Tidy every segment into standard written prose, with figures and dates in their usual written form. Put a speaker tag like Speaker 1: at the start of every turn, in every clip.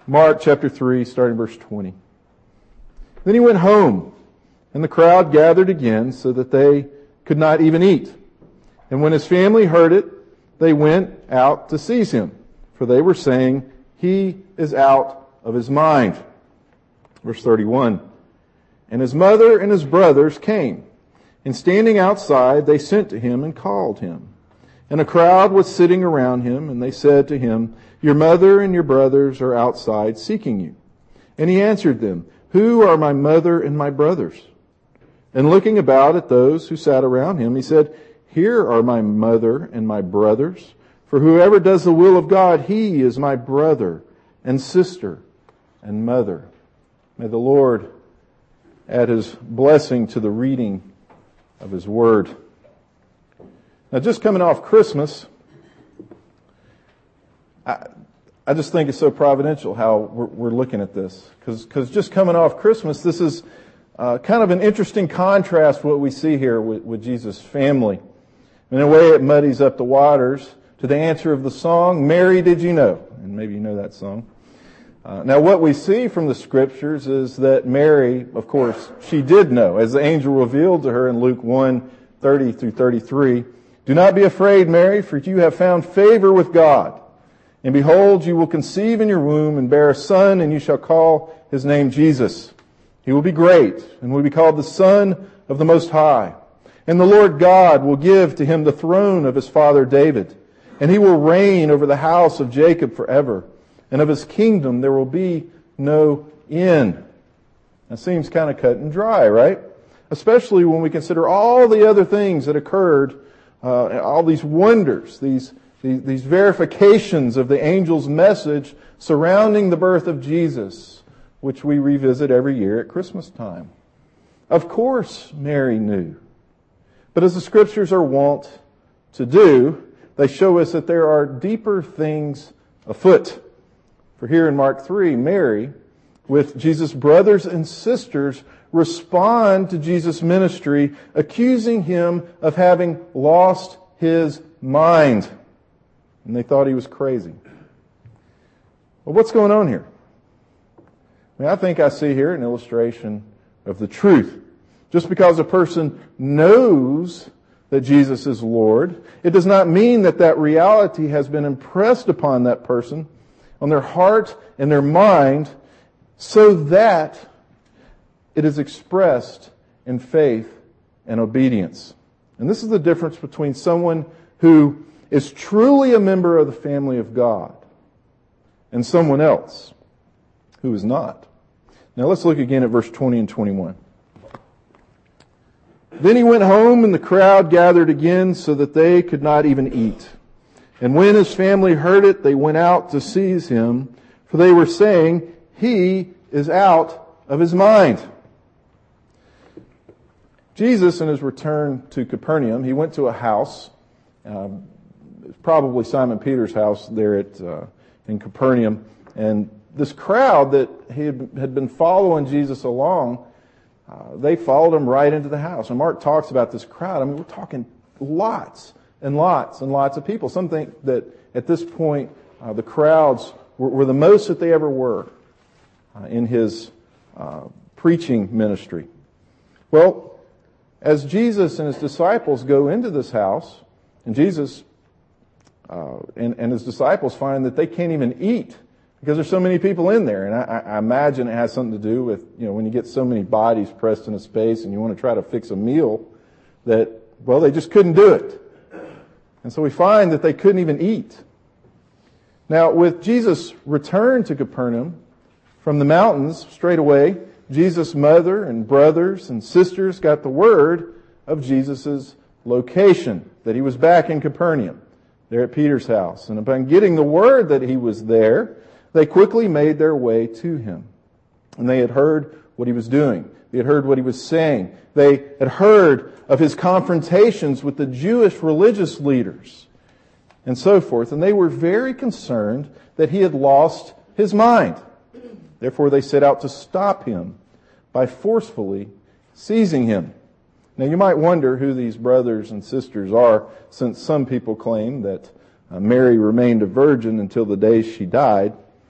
Speaker 1: Mark chapter 3, starting verse 20. Then he went home, and the crowd gathered again so that they could not even eat. And when his family heard it, they went out to seize him, for they were saying, "He is out of his mind." Verse 31. And his mother and his brothers came, and standing outside, they sent to him and called him. And a crowd was sitting around him, and they said to him, "Your mother and your brothers are outside seeking you." And he answered them, "Who are my mother and my brothers?" And looking about at those who sat around him, he said, "Here are my mother and my brothers. For whoever does the will of God, he is my brother and sister and mother." May the Lord add His blessing to the reading of His Word. Now, just coming off Christmas, I just think it's so providential how we're looking at this. Because just coming off Christmas, this is kind of an interesting contrast to what we see here with Jesus' family. In a way, it muddies up the waters to the answer of the song, "Mary, did you know?" And maybe you know that song. Now, what we see from the Scriptures is that Mary, of course, she did know, as the angel revealed to her in Luke 1:30 through 33, "Do not be afraid, Mary, for you have found favor with God. And behold, you will conceive in your womb and bear a son, and you shall call his name Jesus. He will be great and will be called the Son of the Most High. And the Lord God will give to him the throne of his father David, and he will reign over the house of Jacob forever. And of his kingdom there will be no end." That seems kind of cut and dry, right? Especially when we consider all the other things that occurred, all these wonders, these verifications of the angel's message surrounding the birth of Jesus, which we revisit every year at Christmas time. Of course, Mary knew. But as the Scriptures are wont to do, they show us that there are deeper things afoot. For here in Mark 3, Mary, with Jesus' brothers and sisters, respond to Jesus' ministry, accusing him of having lost his mind. And they thought he was crazy. Well, what's going on here? I think I see here an illustration of the truth. Just because a person knows that Jesus is Lord, it does not mean that that reality has been impressed upon that person, on their heart and their mind, so that it is expressed in faith and obedience. And this is the difference between someone who is truly a member of the family of God and someone else who is not. Now let's look again at verse 20 and 21. Then he went home, and the crowd gathered again so that they could not even eat. And when his family heard it, they went out to seize him, for they were saying, "He is out of his mind." Jesus, in his return to Capernaum, he went to a house, probably Simon Peter's house there in Capernaum. And this crowd that he had been following Jesus along, they followed him right into the house. And Mark talks about this crowd. I mean, we're talking lots and lots and lots of people. Some think that at this point, the crowds were the most that they ever were in his preaching ministry. Well, as Jesus and his disciples go into this house, and Jesus and his disciples find that they can't even eat because there's so many people in there. And I imagine it has something to do with, when you get so many bodies pressed in a space and you want to try to fix a meal, that, well, they just couldn't do it. And so we find that they couldn't even eat. Now, with Jesus' return to Capernaum from the mountains straight away, Jesus' mother and brothers and sisters got the word of Jesus' location, that he was back in Capernaum, there at Peter's house. And upon getting the word that he was there, they quickly made their way to him. And they had heard what he was doing. They had heard what he was saying. They had heard of his confrontations with the Jewish religious leaders and so forth. And they were very concerned that he had lost his mind. Therefore, they set out to stop him by forcefully seizing him. Now, you might wonder who these brothers and sisters are, since some people claim that Mary remained a virgin until the day she died.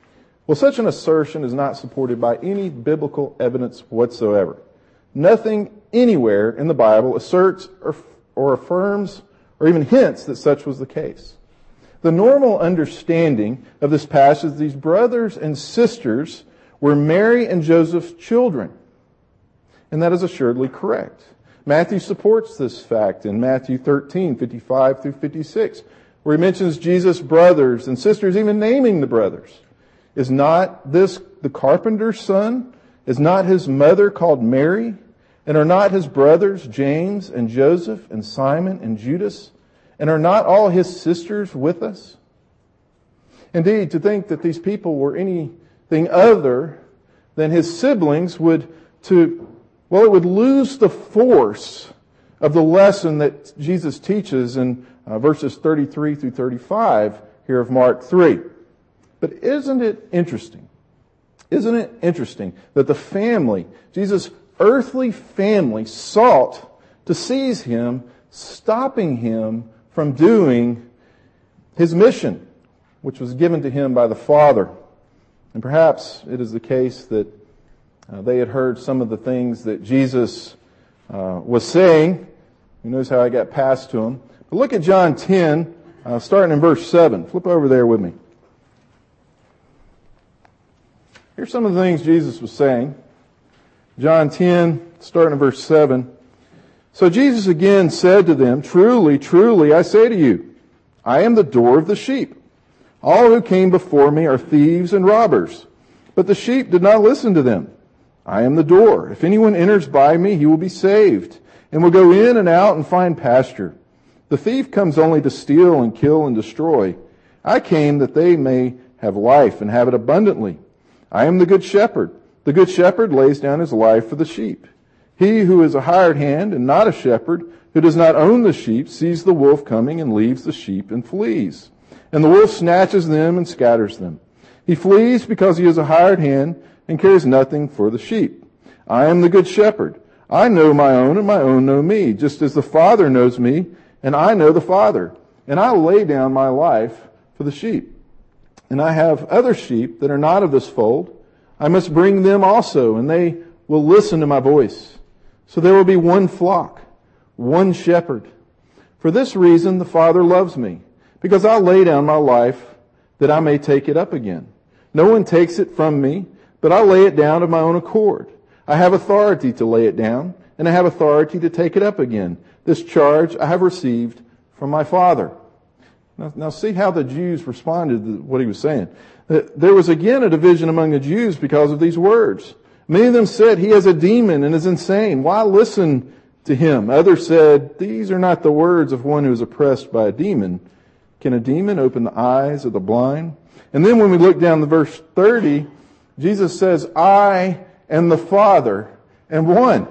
Speaker 1: Well, such an assertion is not supported by any biblical evidence whatsoever. Nothing anywhere in the Bible asserts or affirms or even hints that such was the case. The normal understanding of this passage is these brothers and sisters were Mary and Joseph's children. And that is assuredly correct. Matthew supports this fact in Matthew 13, 55 through 56, where he mentions Jesus' brothers and sisters, even naming the brothers. Is not this the carpenter's son? Is not his mother called Mary? And are not his brothers James and Joseph and Simon and Judas? And are not all his sisters with us? Indeed, to think that these people were anything other than his siblings would lose the force of the lesson that Jesus teaches in verses 33 through 35 here of Mark 3. But isn't it interesting? Isn't it interesting that the family, Jesus' earthly family, sought to seize him, stopping him from doing his mission, which was given to him by the Father. And perhaps it is the case that they had heard some of the things that Jesus was saying. Who knows how I got passed to him. But look at John 10, starting in verse 7. Flip over there with me. Here's some of the things Jesus was saying. John 10, starting in verse 7. So Jesus again said to them, Truly, truly, I say to you, I am the door of the sheep. All who came before me are thieves and robbers, but the sheep did not listen to them. I am the door. If anyone enters by me, he will be saved, and will go in and out and find pasture. The thief comes only to steal and kill and destroy. I came that they may have life and have it abundantly. I am the good shepherd. The good shepherd lays down his life for the sheep. He who is a hired hand and not a shepherd, who does not own the sheep, sees the wolf coming and leaves the sheep and flees. And the wolf snatches them and scatters them. He flees because he is a hired hand and cares nothing for the sheep. I am the good shepherd. I know my own and my own know me, just as the Father knows me and I know the Father. And I lay down my life for the sheep. And I have other sheep that are not of this fold. I must bring them also, and they will listen to my voice. So there will be one flock, one shepherd. For this reason the Father loves me, because I lay down my life that I may take it up again. No one takes it from me, but I lay it down of my own accord. I have authority to lay it down, and I have authority to take it up again. This charge I have received from my Father. Now see how the Jews responded to what he was saying. There was again a division among the Jews because of these words. Many of them said, he has a demon and is insane. Why listen to him? Others said, these are not the words of one who is oppressed by a demon. Can a demon open the eyes of the blind? And then when we look down to verse 30, Jesus says, I and the Father am one.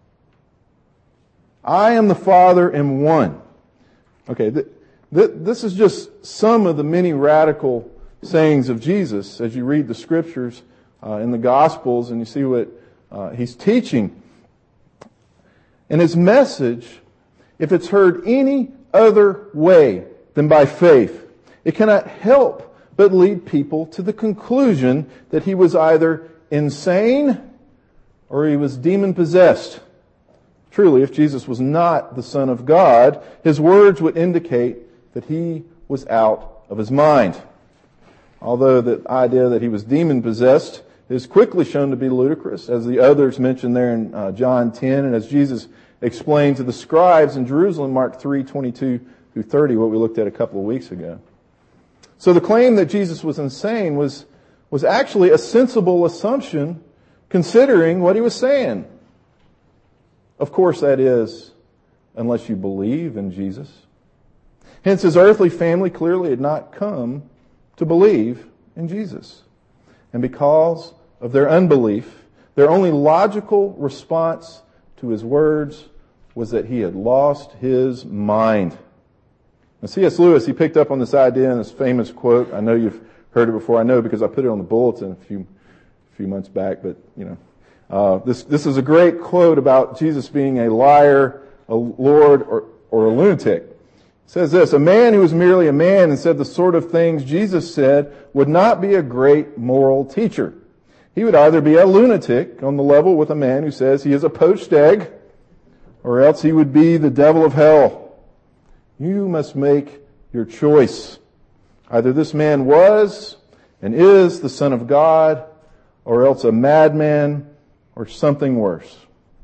Speaker 1: I am the Father and one. Okay, this is just some of the many radical sayings of Jesus as you read the Scriptures in the Gospels and you see what he's teaching. And his message, if it's heard any other way than by faith, it cannot help but lead people to the conclusion that he was either insane or he was demon-possessed. Truly, if Jesus was not the Son of God, his words would indicate that he was out of his mind. Although the idea that he was demon-possessed is quickly shown to be ludicrous, as the others mentioned there in John 10, and as Jesus explained to the scribes in Jerusalem, Mark 3, 22 through 30, what we looked at a couple of weeks ago. So the claim that Jesus was insane was actually a sensible assumption considering what he was saying. Of course, that is, unless you believe in Jesus. Hence, his earthly family clearly had not come to believe in Jesus. And because of their unbelief, their only logical response to his words was that he had lost his mind. Now, C.S. Lewis, he picked up on this idea in this famous quote. I know you've heard it before. I know because I put it on the bulletin a few months back, but, this is a great quote about Jesus being a liar, a lord, or a lunatic. It says this, a man who was merely a man and said the sort of things Jesus said would not be a great moral teacher. He would either be a lunatic on the level with a man who says he is a poached egg, or else he would be the devil of hell. You must make your choice. Either this man was and is the Son of God, or else a madman, or something worse.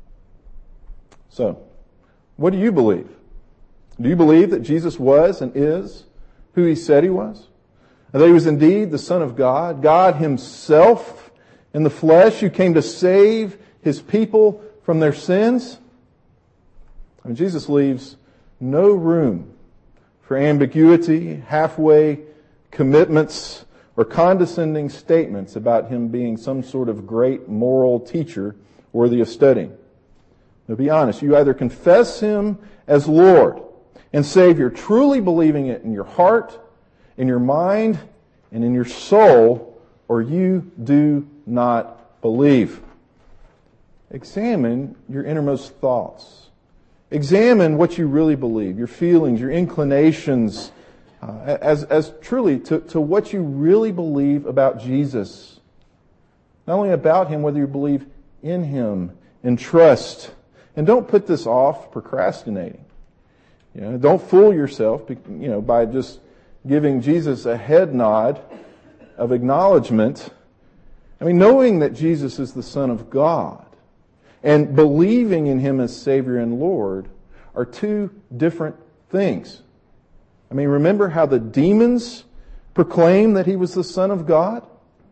Speaker 1: So, what do you believe? Do you believe that Jesus was and is who he said he was? And that he was indeed the Son of God, God himself in the flesh who came to save his people from their sins? I mean, Jesus leaves no room for ambiguity, halfway commitments, or condescending statements about him being some sort of great moral teacher worthy of studying. Now, be honest, you either confess him as Lord and Savior, truly believing it in your heart, in your mind, and in your soul, or you do not believe. Examine your innermost thoughts. Examine what you really believe, your feelings, your inclinations, as truly to what you really believe about Jesus. Not only about him, whether you believe in him, and trust. And don't put this off procrastinating. Don't fool yourself, by just giving Jesus a head nod of acknowledgement. I mean, knowing that Jesus is the Son of God and believing in him as Savior and Lord are two different things. I mean, remember how the demons proclaimed that he was the Son of God?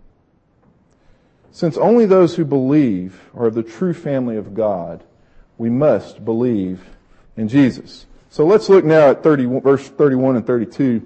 Speaker 1: Since only those who believe are of the true family of God, we must believe in Jesus. So let's look now at verse 31 and 32.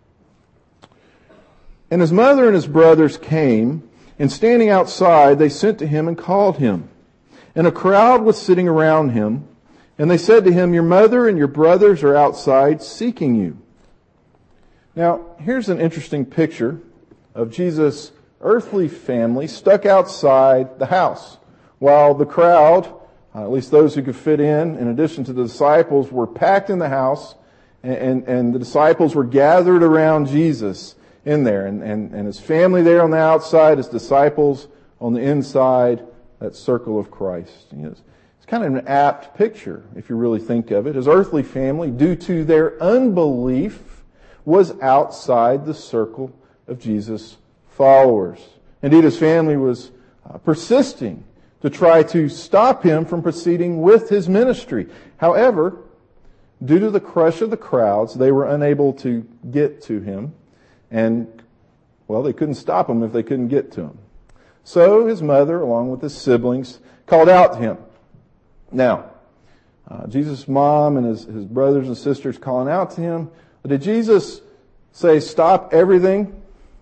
Speaker 1: And his mother and his brothers came, and standing outside, they sent to him and called him. And a crowd was sitting around him, and they said to him, your mother and your brothers are outside seeking you. Now, here's an interesting picture of Jesus' earthly family stuck outside the house, while the crowd, at least those who could fit in addition to the disciples, were packed in the house, and the disciples were gathered around Jesus in there, and his family there on the outside, his disciples on the inside, that circle of Christ. It's kind of an apt picture, if you really think of it. His earthly family, due to their unbelief, was outside the circle of Jesus' followers. Indeed, his family was persisting to try to stop him from proceeding with his ministry. However, due to the crush of the crowds, they were unable to get to him. And, well, they couldn't stop him if they couldn't get to him. So his mother, along with his siblings, called out to him. Now, Jesus' mom and his brothers and sisters calling out to him. Did Jesus say, stop everything?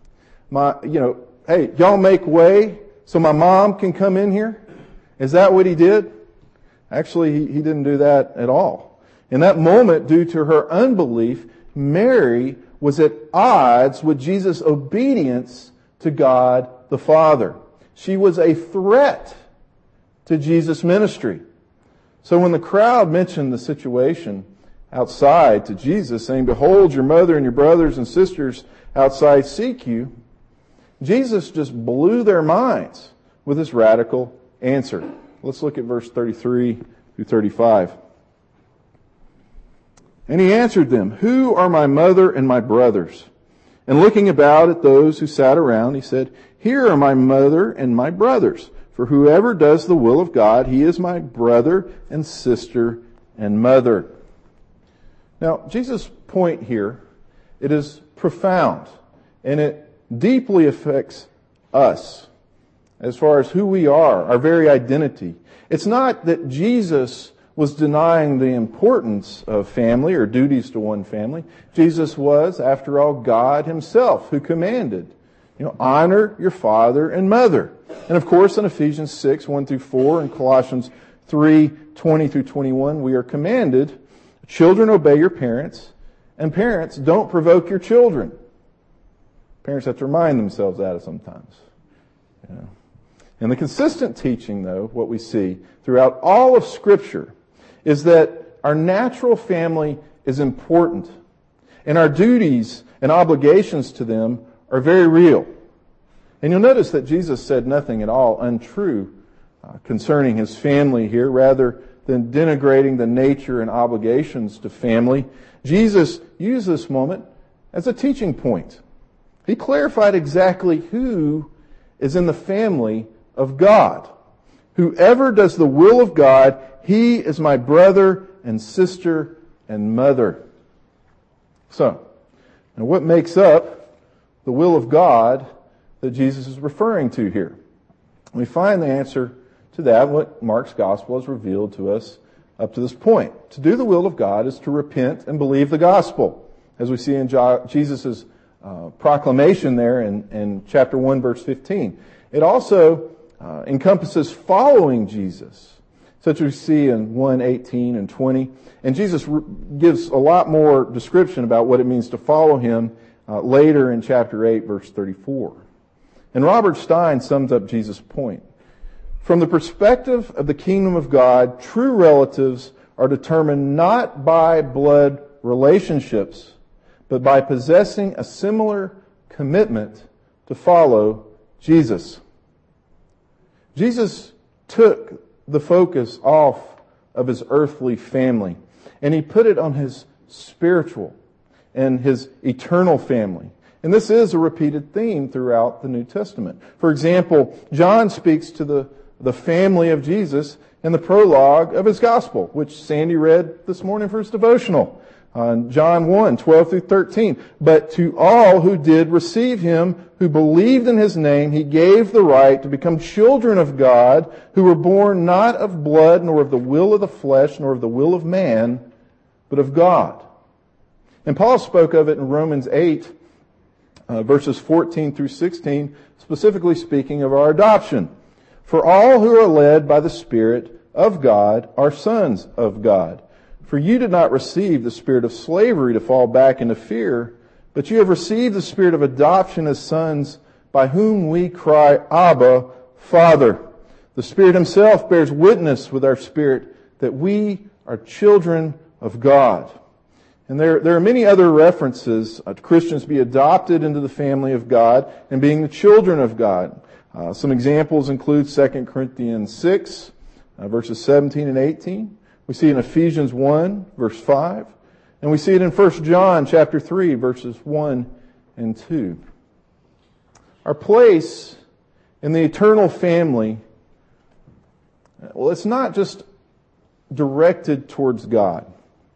Speaker 1: Hey, y'all make way so my mom can come in here? Is that what he did? Actually, he didn't do that at all. In that moment, due to her unbelief, Mary was at odds with Jesus' obedience to God the Father. She was a threat to Jesus' ministry. So when the crowd mentioned the situation outside to Jesus, saying, behold, your mother and your brothers and sisters outside seek you, Jesus just blew their minds with this radical answer. Let's look at verse 33 through 35. And he answered them, who are my mother and my brothers? And looking about at those who sat around, he said, here are my mother and my brothers. For whoever does the will of God, he is my brother and sister and mother. Now, Jesus' point here, it is profound, and it deeply affects us as far as who we are, our very identity. It's not that Jesus was denying the importance of family or duties to one family. Jesus was, after all, God himself who commanded, honor your father and mother. And of course, in Ephesians 6, 1 through 4, and Colossians 3, 20 through 21, we are commanded, children, obey your parents, and parents, don't provoke your children. Parents have to remind themselves that sometimes. And the consistent teaching, though, what we see throughout all of Scripture, is that our natural family is important. And our duties and obligations to them are very real. And you'll notice that Jesus said nothing at all untrue concerning his family here, rather than denigrating the nature and obligations to family. Jesus used this moment as a teaching point. He clarified exactly who is in the family of God. Whoever does the will of God, he is my brother and sister and mother. So, now what makes up the will of God that Jesus is referring to here? We find the answer to that, what Mark's gospel has revealed to us up to this point. To do the will of God is to repent and believe the gospel, as we see in Jesus' proclamation there in chapter 1, verse 15. It also encompasses following Jesus, such as we see in 1:18 and 20. And Jesus gives a lot more description about what it means to follow him later in chapter 8, verse 34. And Robert Stein sums up Jesus' point. From the perspective of the kingdom of God, true relatives are determined not by blood relationships, but by possessing a similar commitment to follow Jesus. Jesus took the focus off of his earthly family, and he put it on his spiritual and his eternal family. And this is a repeated theme throughout the New Testament. For example, John speaks to the family of Jesus in the prologue of his gospel, which Sandy read this morning for his devotional. John 1:12 through 13. But to all who did receive him, who believed in his name, he gave the right to become children of God, who were born not of blood, nor of the will of the flesh, nor of the will of man, but of God. And Paul spoke of it in Romans 8, verses 14 through 16, specifically speaking of our adoption. For all who are led by the Spirit of God are sons of God. For you did not receive the spirit of slavery to fall back into fear, but you have received the spirit of adoption as sons, by whom we cry, Abba, Father. The Spirit himself bears witness with our spirit that we are children of God. And there are many other references to Christians be adopted into the family of God and being the children of God. Some examples include 2 Corinthians 6, verses 17 and 18. We see it in Ephesians 1, verse 5. And we see it in 1 John chapter 3, verses 1 and 2. Our place in the eternal family, well, it's not just directed towards God.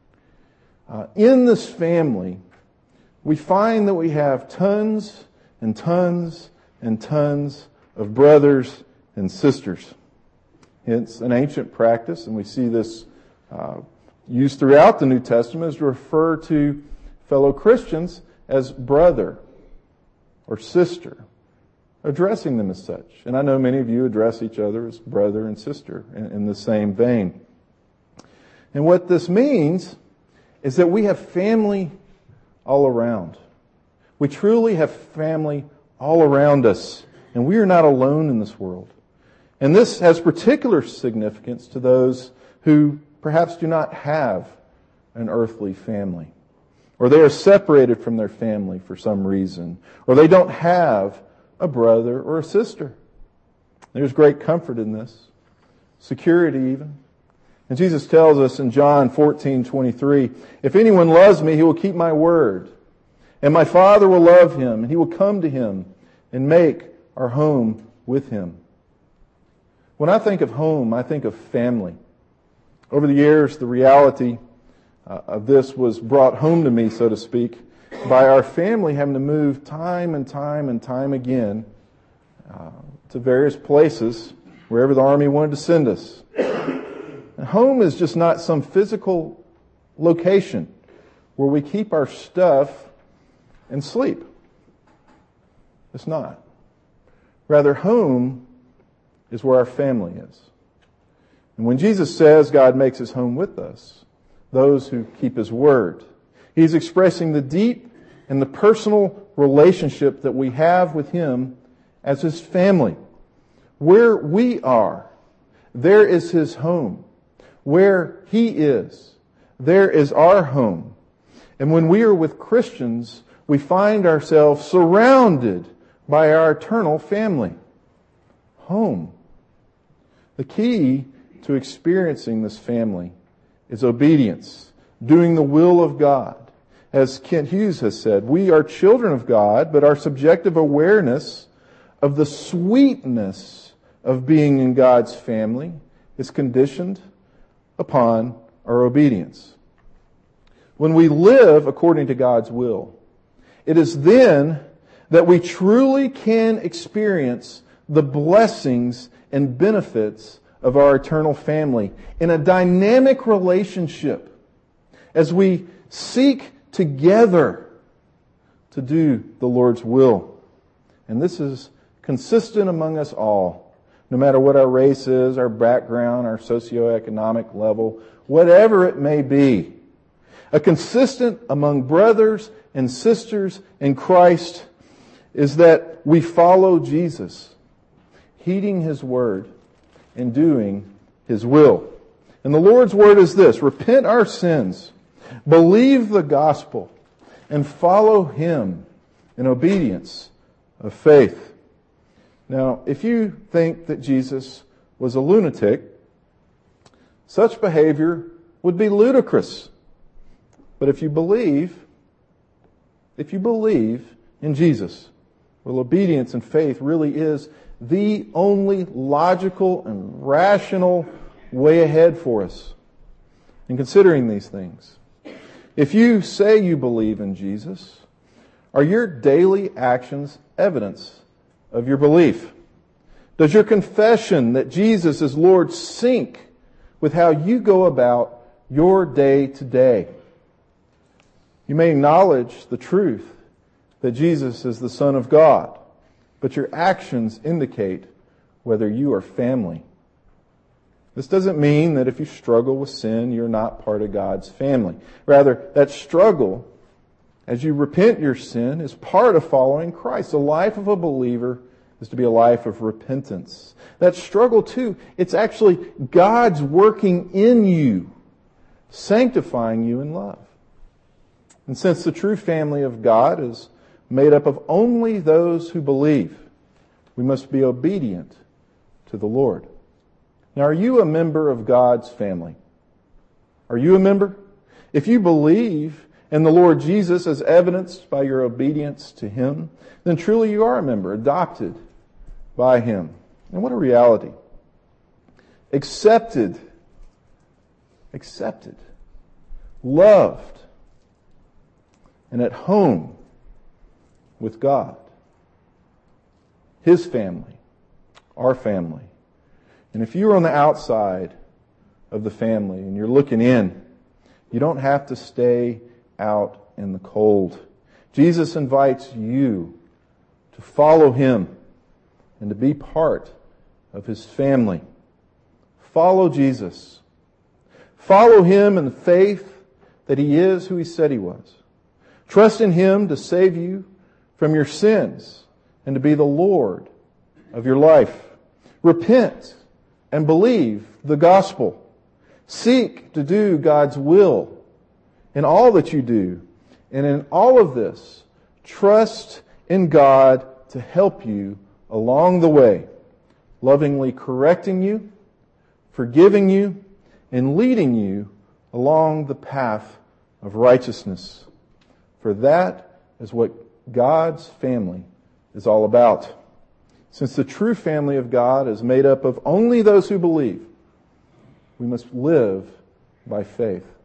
Speaker 1: In this family, we find that we have tons and tons and tons of brothers and sisters. It's an ancient practice, and we see this used throughout the New Testament, is to refer to fellow Christians as brother or sister, addressing them as such. And I know many of you address each other as brother and sister in the same vein. And what this means is that we have family all around. We truly have family all around us. And we are not alone in this world. And this has particular significance to those who perhaps do not have an earthly family, or they are separated from their family for some reason, or they don't have a brother or a sister. There's great comfort in this, security even. And Jesus tells us in John 14:23, if anyone loves me, he will keep my word, and my Father will love him, and he will come to him and make our home with him. When I think of home, I think of family. Over the years, the reality of this was brought home to me, so to speak, by our family having to move time and time and time again to various places, wherever the Army wanted to send us. And home is just not some physical location where we keep our stuff and sleep. It's not. Rather, home is where our family is. And when Jesus says God makes his home with us, those who keep his word, he's expressing the deep and the personal relationship that we have with him as his family. Where we are, there is his home. Where he is, there is our home. And when we are with Christians, we find ourselves surrounded by our eternal family. Home. The key to experiencing this family is obedience, doing the will of God. As Kent Hughes has said, we are children of God, but our subjective awareness of the sweetness of being in God's family is conditioned upon our obedience. When we live according to God's will, it is then that we truly can experience the blessings and benefits of our eternal family in a dynamic relationship as we seek together to do the Lord's will. And this is consistent among us all, no matter what our race is, our background, our socioeconomic level, whatever it may be. A consistent among brothers and sisters in Christ is that we follow Jesus, heeding His word and doing His will. And the Lord's word is this: repent our sins, believe the gospel, and follow Him in obedience of faith. Now, if you think that Jesus was a lunatic, such behavior would be ludicrous. But if you believe in Jesus, well, obedience and faith really is the only logical and rational way ahead for us in considering these things. If you say you believe in Jesus, are your daily actions evidence of your belief? Does your confession that Jesus is Lord sync with how you go about your day to day? You may acknowledge the truth that Jesus is the Son of God, but your actions indicate whether you are family. This doesn't mean that if you struggle with sin, you're not part of God's family. Rather, that struggle, as you repent your sin, is part of following Christ. The life of a believer is to be a life of repentance. That struggle, too, it's actually God's working in you, sanctifying you in love. And since the true family of God is made up of only those who believe, we must be obedient to the Lord. Now, are you a member of God's family? Are you a member? If you believe in the Lord Jesus as evidenced by your obedience to Him, then truly you are a member, adopted by Him. And what a reality. Accepted, loved, and at home with God. His family, our family. And if you're on the outside of the family and you're looking in, you don't have to stay out in the cold. Jesus invites you to follow Him and to be part of His family. Follow Jesus. Follow Him in the faith that He is who He said He was. Trust in Him to save you from your sins and to be the Lord of your life. Repent and believe the gospel. Seek to do God's will in all that you do. And in all of this, trust in God to help you along the way, lovingly correcting you, forgiving you, and leading you along the path of righteousness. For that is what God's family is all about. Since the true family of God is made up of only those who believe, we must live by faith.